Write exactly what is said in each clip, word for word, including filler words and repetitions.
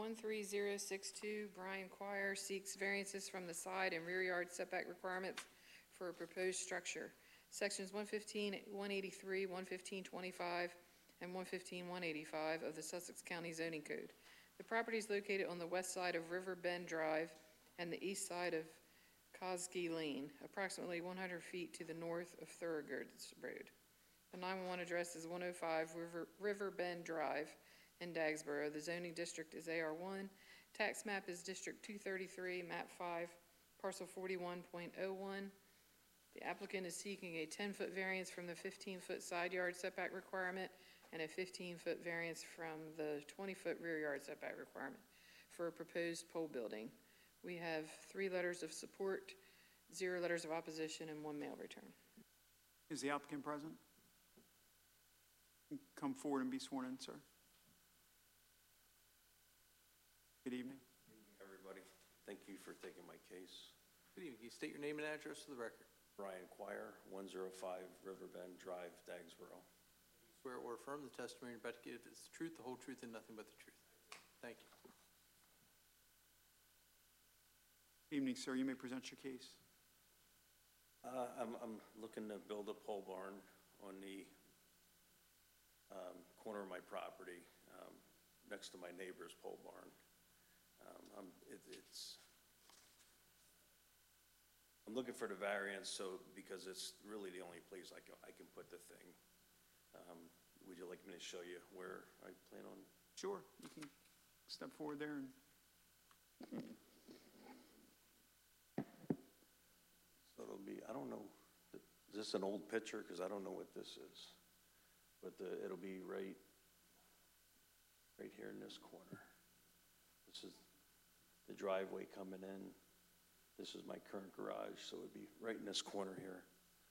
one three zero six two, Brian Quire seeks variances from the side and rear yard setback requirements for a proposed structure. Sections one fifteen, one eighty-three, one fifteen, twenty-five, and one fifteen, one eighty-five of the Sussex County Zoning Code. The property is located on the west side of River Bend Drive and the east side of Cosgy Lane, approximately one hundred feet to the north of Thorogood's Road. The nine one one address is one oh five River, River Bend Drive in Dagsboro. The zoning district is A R one. Tax map is District two thirty-three, map five, parcel forty-one point oh one. The applicant is seeking a ten-foot variance from the fifteen-foot side yard setback requirement and a fifteen-foot variance from the twenty-foot rear yard setback requirement for a proposed pole building. We have three letters of support, zero letters of opposition, and one mail return. Is the applicant present? Come forward and be sworn in, sir. Good evening. Good evening, everybody. Thank you for taking my case. Good evening. Can you state your name and address for the record? Brian Quire, one oh five Riverbend Drive, Dagsboro. Swear or affirm the testimony you're about to give is the truth, the whole truth, and nothing but the truth. Thank you. Evening, sir. You may present your case. Uh, I'm, I'm looking to build a pole barn on the um, corner of my property, um, next to my neighbor's pole barn. Um, I'm, it, it's, I'm looking for the variance, so because it's really the only place I can, I can put the thing. Um, would you like me to show you where I plan on? Sure. You can step forward there. And So it'll be, I don't know, is this an old picture? Because I don't know what this is. But the, it'll be right, right here in this corner. This is the driveway coming in. This is my current garage, so it'd be right in this corner here.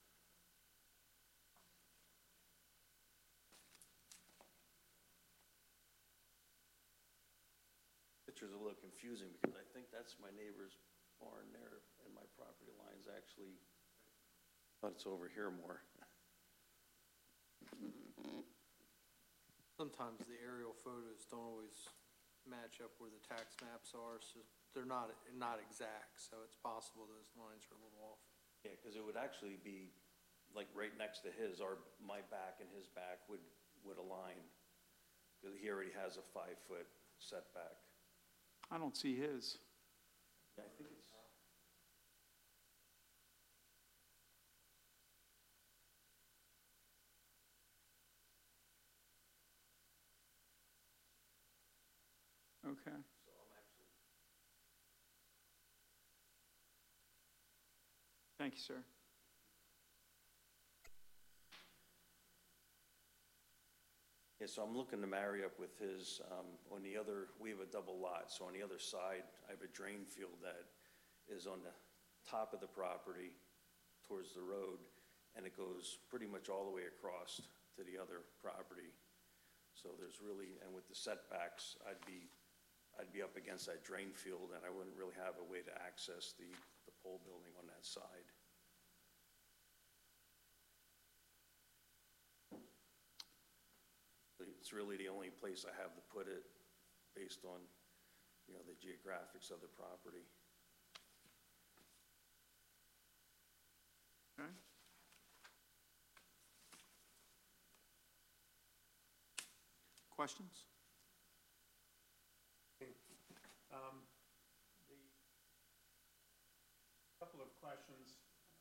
Picture's a little confusing because I think that's my neighbor's barn there, and my property line's actually, but it's over here more. Sometimes the aerial photos don't always match up where the tax maps are, so they're not not exact, so it's possible those lines are a little off. Yeah, because it would actually be like right next to his, or my back and his back would, would align. Because he already has a five-foot setback. I don't see his. Yeah, I think it's... Okay. So I'm actually... Thank you, sir. Yeah, so I'm looking to marry up with his, um, on the other, we have a double lot, so on the other side, I have a drain field that is on the top of the property towards the road, and it goes pretty much all the way across to the other property. So there's really, and with the setbacks, I'd be, I'd be up against that drain field, and I wouldn't really have a way to access the, the pole building on that side. It's really the only place I have to put it based on, you know, the geographics of the property. Okay. Questions? Um, the couple of questions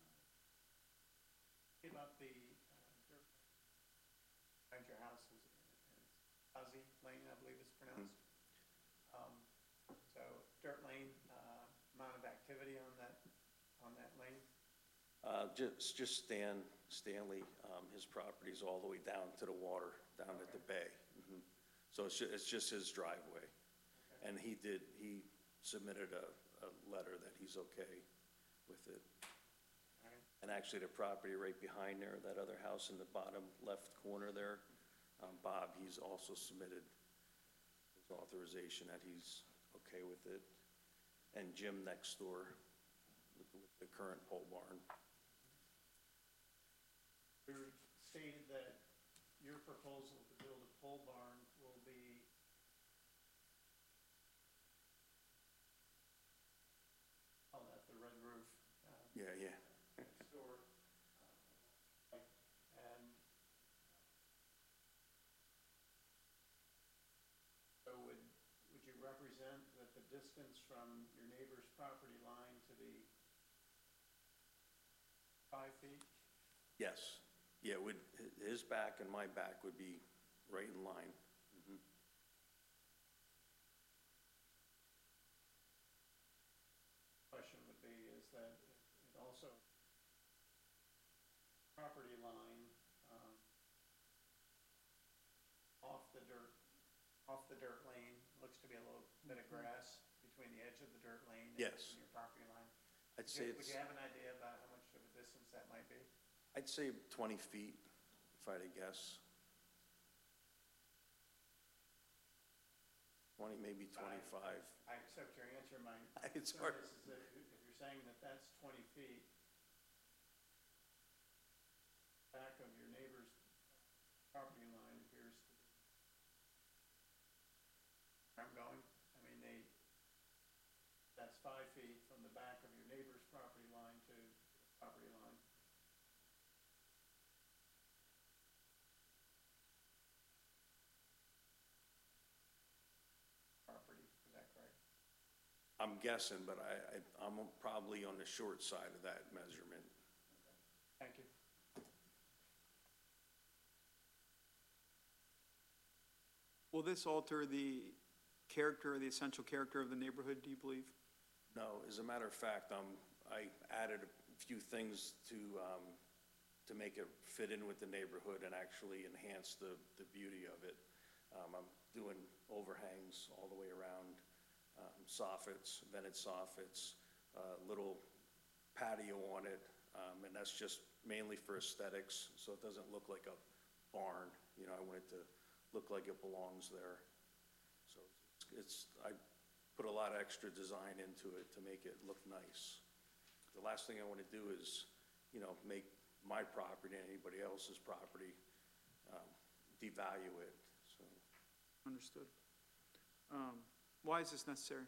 uh, about the uh, dirt behind your house is Cosgy Lane, I believe it's pronounced. Um, so dirt lane, uh, amount of activity on that on that lane. Uh, just, just Stan, Stanley, um, his property's all the way down to the water, down Okay. at the bay. Mm-hmm. So it's just, it's just his driveway. Okay. And he did, he submitted a, a letter that he's okay with it. All right. And actually the property right behind there, that other house in the bottom left corner there, um, Bob, he's also submitted his authorization that he's okay with it. And Jim next door with, with the current pole barn. You stated that your proposal to build a pole barn will be Yeah, yeah. store. uh, And so would, would you represent that the distance from your neighbor's property line to the five feet? Yes. Yeah, would, his back and my back would be right in line. Mhm. Question would be is that it it also, property line, um, off the dirt, off the dirt lane, looks to be a little bit of grass between the edge of the dirt lane and Yes. and your property line. I'd Would say you- Would it's, you have an idea about how much of a distance that might be? I'd say twenty feet, if I had to guess. twenty, maybe twenty-five. I accept your answer. My It's concern hard. is is that if if you're saying that that's twenty feet, back of your neighbor's property line appears to be. Where I'm going, I mean, they, that's five feet from the back of your neighbor's property line to the property line. Property, is that correct? I'm guessing, but I, I, I'm probably on the short side of that measurement. Thank you. Will this alter the character, the essential character of the neighborhood, do you believe? No, as a matter of fact, um, I added a few things to, um, to make it fit in with the neighborhood and actually enhance the, the beauty of it. Um, I'm doing overhangs all the way around, um, soffits, vented soffits, uh, little patio on it, um, and that's just mainly for aesthetics, so it doesn't look like a barn. You know, I want it to look like it belongs there. So it's, I put a lot of extra design into it to make it look nice. The last thing I want to do is, you know, make my property and anybody else's property, um, devalue it, so. Understood. Um, Why is this necessary?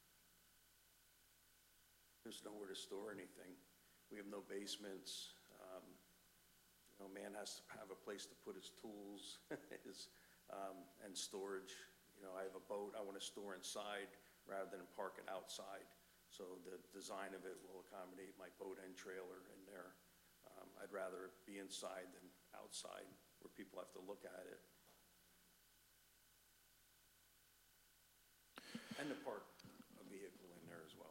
There's nowhere to store anything. We have no basements. Um, you know, man has to have a place to put his tools, his, um, and storage. You know, I have a boat I want to store inside rather than park it outside. So the design of it will accommodate my boat and trailer in there. Um, I'd rather it be inside than outside where people have to look at it. And to park a vehicle in there as well.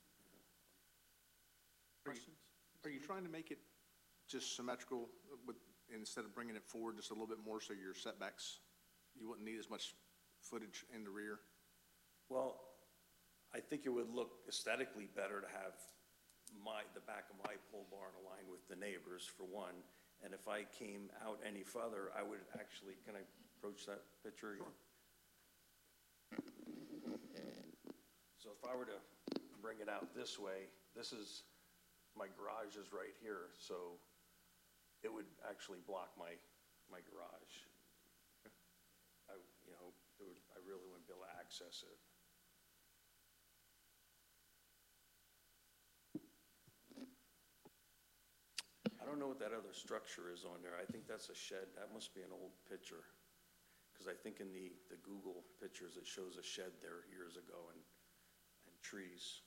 Are you, are you trying to make it just symmetrical with, instead of bringing it forward just a little bit more so your setbacks, you wouldn't need as much footage in the rear? Well, I think it would look aesthetically better to have my, the back of my pole barn aligned with the neighbors, for one. And if I came out any further, I would actually, can I approach that picture again? So if I were to bring it out this way, this is, my garage is right here, so it would actually block my, my garage. I, you know, it would, I really wouldn't be able to access it. I don't know what that other structure is on there. I think that's a shed. That must be an old picture. Because I think in the, the Google pictures, it shows a shed there years ago and, and trees.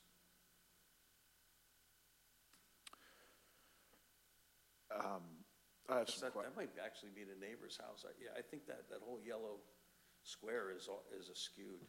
Um, I have That's- some That, that que- might actually be the neighbor's house. I- Yeah, I think that, that whole yellow square is, all- is askewed.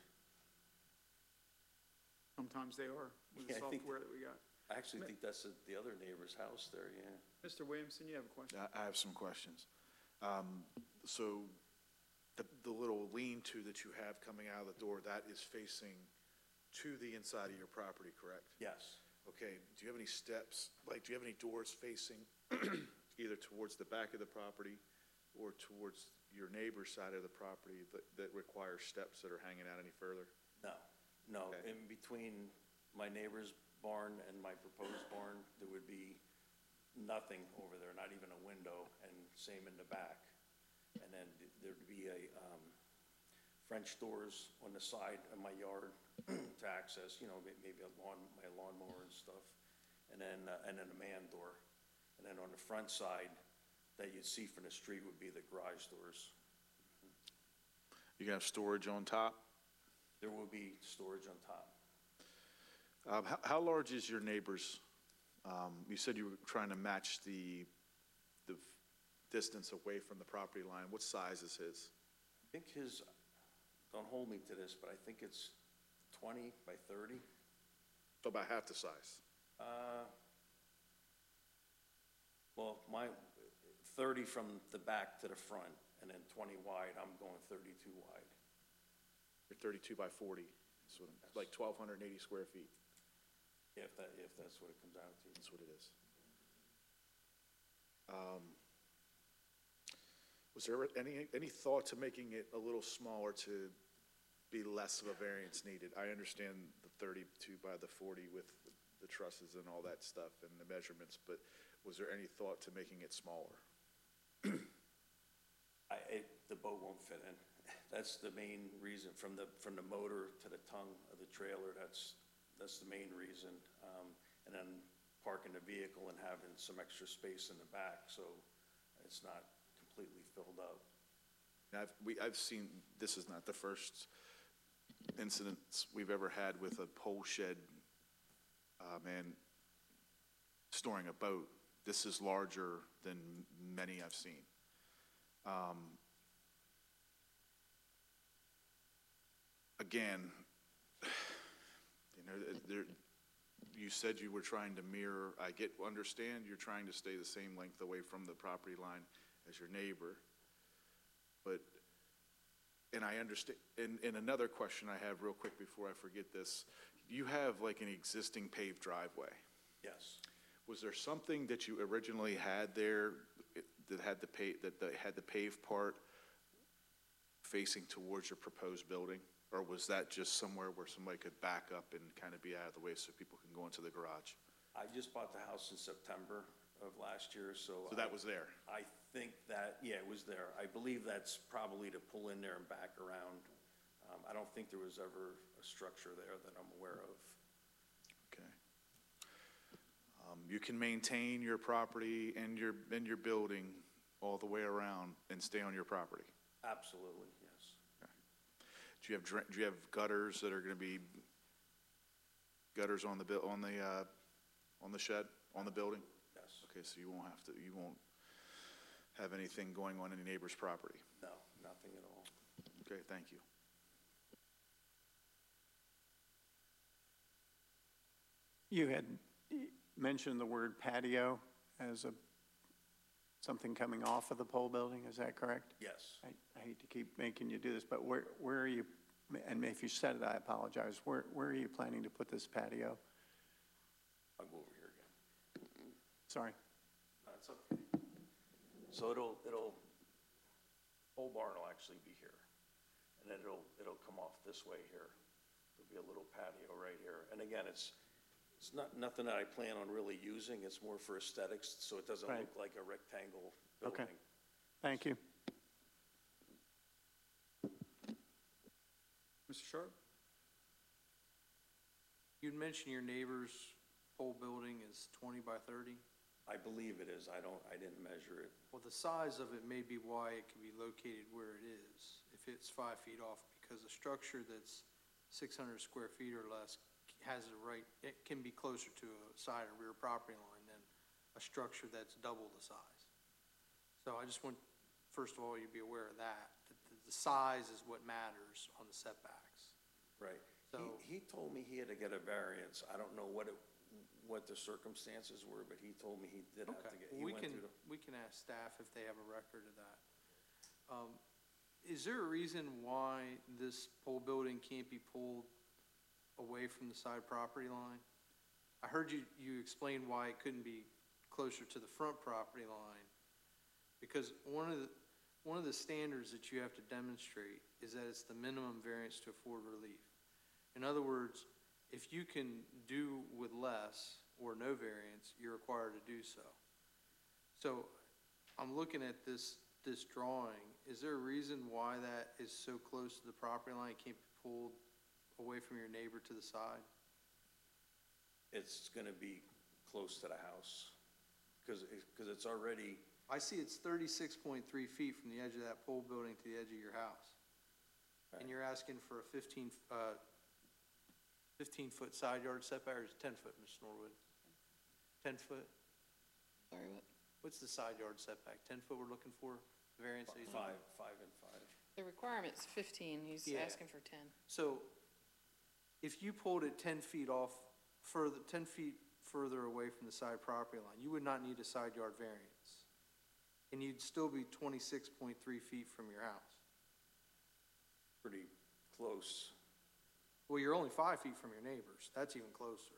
Sometimes they are, with the Yeah, I think- software that we got. I actually think that's the- the other neighbor's house there, yeah. Mister Williamson, you have a question? I I have some questions. Um, So the, the little lean-to that you have coming out of the door, that is facing to the inside of your property, correct? Yes. Okay, do you have any steps, like, do you have any doors facing either towards the back of the property or towards your neighbor's side of the property that, that require steps that are hanging out any further? No, no. Okay. In between my neighbor's barn and my proposed barn, there would be nothing over there, not even a window, and same in the back. And then there'd be a, um, French doors on the side of my yard to access, you know, may- maybe a lawn, my lawnmower and stuff. and then, uh, and then a man door. And then on the front side that you'd see from the street would be the garage doors. You gonna have storage on top? There will be storage on top. Um, how, how large is your neighbor's? Um, you said you were trying to match the, the distance away from the property line. What size is his? I think his, don't hold me to this, but I think it's twenty by thirty. So about half the size. Uh, Well, my, thirty from the back to the front, and then twenty wide, I'm going thirty-two wide. You're thirty-two by forty, so like twelve eighty square feet. If that, if that's what it comes out to. That's what it is. Um, Was there any, any thought to making it a little smaller to be less of a variance needed? I understand the thirty-two by the forty with the trusses and all that stuff and the measurements, but was there any thought to making it smaller? I, it, the boat won't fit in. That's the main reason, from the, from the motor to the tongue of the trailer, that's, that's the main reason. Um, and then parking the vehicle and having some extra space in the back, so it's not completely filled up. And I've, we, I've seen, this is not the first incidents we've ever had with a pole shed, uh, man, storing a boat. This is larger than many I've seen. Um, again, you know, there, you said you were trying to mirror, I get, understand you're trying to stay the same length away from the property line as your neighbor, but, and I understand, and, and another question I have real quick before I forget this, you have like an existing paved driveway. Yes. Was there something that you originally had there that had the pa, that the, had the paved part facing towards your proposed building? Or was that just somewhere where somebody could back up and kind of be out of the way so people can go into the garage? I just bought the house in September of last year, so. So that was there? I think that, yeah, it was there. I believe that's probably to pull in there and back around. Um, I don't think there was ever a structure there that I'm aware of. Okay. Um, you can maintain your property and your, and your building all the way around and stay on your property? Absolutely, yes. Do you have, dra- do you have gutters that are gonna be, gutters on the bill, on the, uh, on the shed, on the building? Yes. Okay, so you won't have to, you won't have anything going on any neighbor's property? No, nothing at all. Okay, thank you. You had mentioned the word patio as a, something coming off of the pole building, is that correct? Yes. I, I hate to keep making you do this, but where, where are you, and if you said it, I apologize, where, where are you planning to put this patio? I'll go over here again. Sorry. That's okay. So it'll, it'll, pole barn will actually be here. And then it'll, it'll come off this way here. There'll be a little patio right here. And again, it's, it's not, nothing that I plan on really using. It's more for aesthetics, so it doesn't Right. look like a rectangle Okay. building. Thank you. Mister Sharp? You'd mentioned your neighbor's pole building is twenty by thirty. I believe it is. I don't, I didn't measure it. Well, the size of it may be why it can be located where it is, if it's five feet off, because a structure that's six hundred square feet or less has a right, it can be closer to a side or rear property line than a structure that's double the size. So I just want, first of all, you to be aware of that, that the, the size is what matters on the setbacks. Right. So- He, he told me he had to get a variance. I don't know what it, what the circumstances were, but he told me he did have to Okay, get, he well, we went can, through the. we can ask staff if they have a record of that. Um, Is there a reason why this pole building can't be pulled away from the side property line? I heard you, you explain why it couldn't be closer to the front property line. Because one of the, one of the standards that you have to demonstrate is that it's the minimum variance to afford relief. In other words, if you can do with less or no variance, you're required to do so. So I'm looking at this, this drawing. Is there a reason why that is so close to the property line, it can't be pulled away from your neighbor to the side? It's gonna be close to the house. Because, because it's already, I see it's thirty-six point three feet from the edge of that pole building to the edge of your house. And Right. you're asking for a fifteen, uh, fifteen-foot side yard setback, or is it ten foot, Mister Norwood? ten foot? Sorry, what? What's the side yard setback? ten foot we're looking for, variance? that you- five, five and five. The requirement's fifteen, he's Yeah. asking for ten. So if you pulled it ten feet off, further, ten feet further away from the side property line, you would not need a side yard variance. And you'd still be twenty-six point three feet from your house. Pretty close. Well, you're only five feet from your neighbors. That's even closer.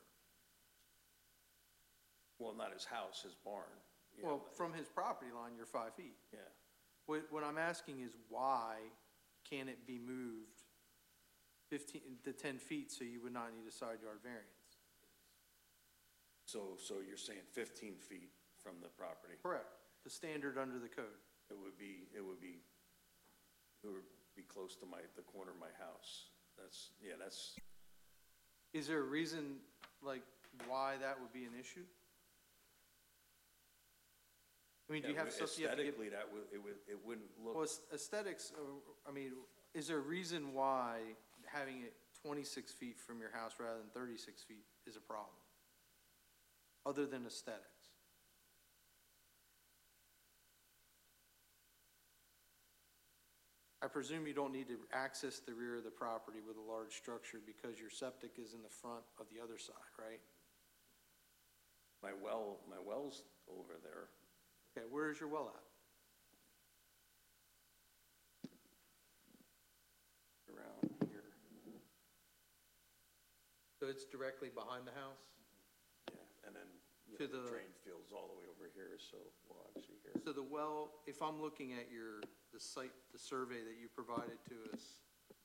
Well, not his house, his barn. you Well, know, from his property line, you're five feet. Yeah. What, what I'm asking is why can it be moved fifteen, to ten feet so you would not need a side yard variance? So, so you're saying fifteen feet from the property? Correct. The standard under the code. It would be, it would be, it would be close to my, the corner of my house. That's, yeah, that's, Is there a reason, like, why that would be an issue? I mean, do you yeah, have stuff you have to get? aesthetically, that would, it would, it wouldn't Well, look, it's aesthetics, uh, I mean, is there a reason why having it twenty-six feet from your house rather than thirty-six feet is a problem? Other than aesthetics? I presume you don't need to access the rear of the property with a large structure because your septic is in the front of the other side, right? my well, my well's over there. Okay, where is your well at? Around here, So it's directly behind the house? yeah, and then, you To know, the the- drain field's all the way over here, so we'll actually hear. So the well, if I'm looking at your, the site, the survey that you provided to us,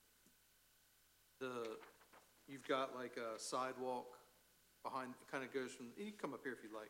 the, you've got like a sidewalk behind, it kind of goes from, you can come up here if you'd like.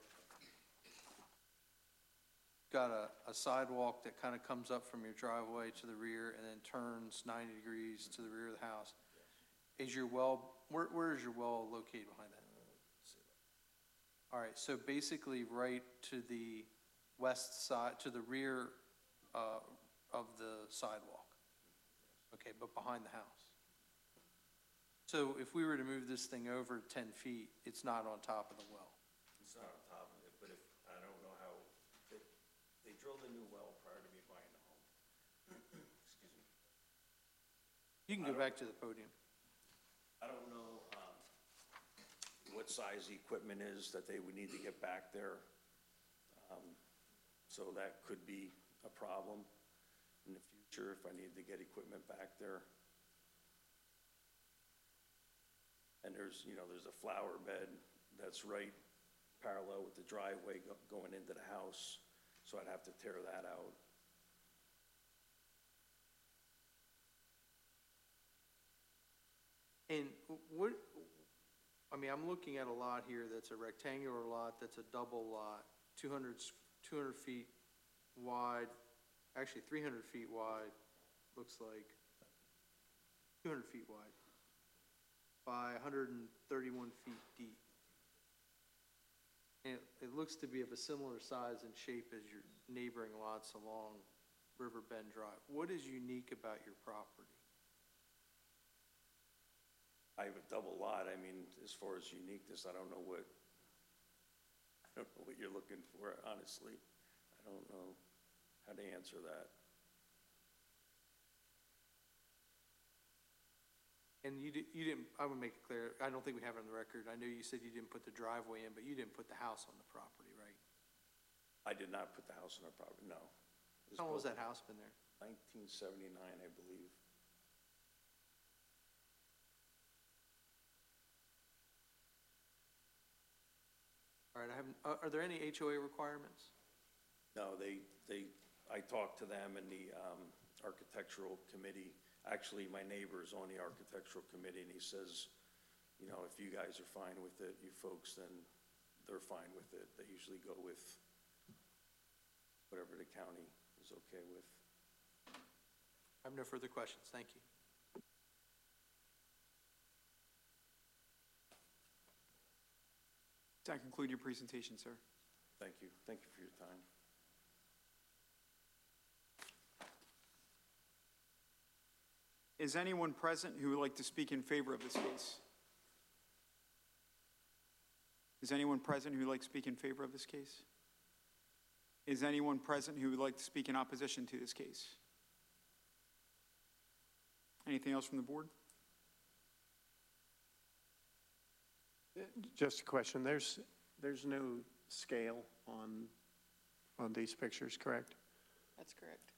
Got a, a sidewalk that kind of comes up from your driveway to the rear and then turns ninety degrees to the rear of the house. Is your well, where, where is your well located behind that? All right, so basically right to the west side, to the rear uh, of the sidewalk. Okay, but behind the house. So if we were to move this thing over ten feet, it's not on top of the well. It's not on top of it, but if, I don't know how, they, they drilled a new well prior to me buying the home. Excuse me. You can go back to the podium. I don't know, um, what size the equipment is that they would need to get back there. Um, So that could be a problem in the future if I need to get equipment back there. And there's, you know, there's a flower bed that's right parallel with the driveway go- going into the house, so I'd have to tear that out. And what, I mean, I'm looking at a lot here that's a rectangular lot, that's a double lot, two hundred, two hundred feet wide, actually three hundred feet wide, looks like, two hundred feet wide, by one hundred thirty-one feet deep. And it, it looks to be of a similar size and shape as your neighboring lots along River Bend Drive. What is unique about your property? I have a double lot, I mean, as far as uniqueness, I don't know what, I don't know what you're looking for, honestly. I don't know how to answer that. And you di- you didn't, I would make it clear, I don't think we have it on the record, I know you said you didn't put the driveway in, but you didn't put the house on the property, right? I did not put the house on our property, no. It was How long has built that house been there? nineteen seventy-nine, I believe. All right, I haven't, are, are there any H O A requirements? No, they, they, I talked to them and the um, architectural committee, actually, my neighbor's on the architectural committee, and he says, you know, if you guys are fine with it, you folks, then they're fine with it. They usually go with whatever the county is okay with. I have no further questions, thank you. that conclude your presentation, sir? Thank you. Thank you for your time. Is anyone present who would like to speak in favor of this case? Is anyone present who would like to speak in favor of this case? Is anyone present who would like to speak in opposition to this case? Anything else from the board? Just a question, there's, there's no scale on, on these pictures, correct? That's correct.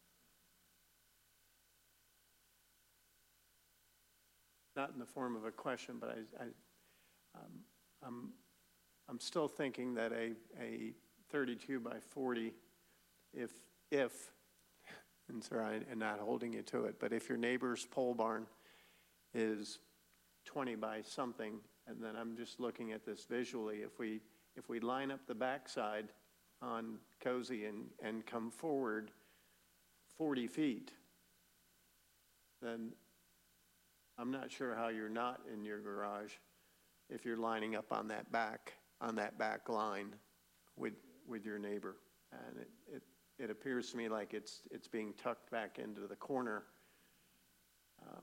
Not in the form of a question, but I, I, um, I'm, I'm still thinking that a, a thirty-two by forty, if, if, and sorry, and not holding you to it, but if your neighbor's pole barn is twenty by something, and then I'm just looking at this visually, if we, if we line up the backside on Cozy and, and come forward forty feet, then I'm not sure how you're not in your garage if you're lining up on that back, on that back line with, with your neighbor. And it, it, it appears to me like it's, it's being tucked back into the corner. Um,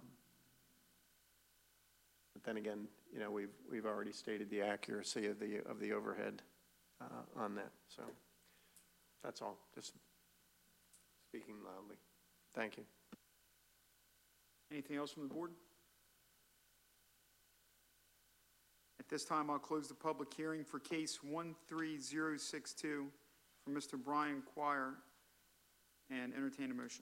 But then again, you know, we've, we've already stated the accuracy of the, of the overhead uh, on that. So that's all, just speaking loudly. Thank you. Anything else from the board? At this time, I'll close the public hearing for case one three zero six two for Mister Brian Quire and entertain a motion.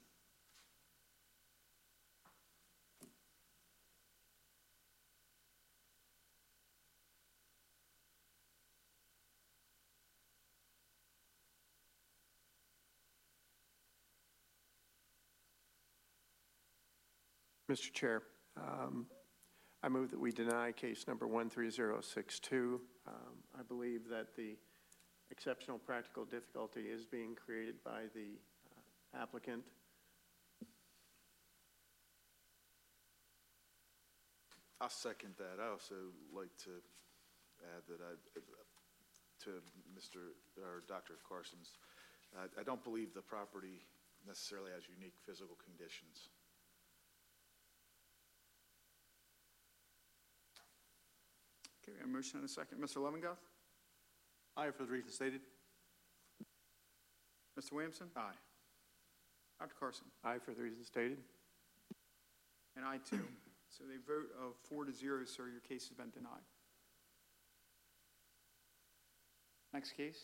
Mister Chair, um, I move that we deny case number one three zero six two. Um, I believe that the exceptional practical difficulty is being created by the uh, applicant. I'll second that. I also like to add that I, to Mister or Doctor Carson's, I, I don't believe the property necessarily has unique physical conditions. Okay, we have a motion and a second. Mister Levengoth? Aye, for the reasons stated. Mister Williamson? Aye. Doctor Carson? Aye for the reasons stated. And I too. So they vote of four to zero, sir. Your case has been denied. Next case?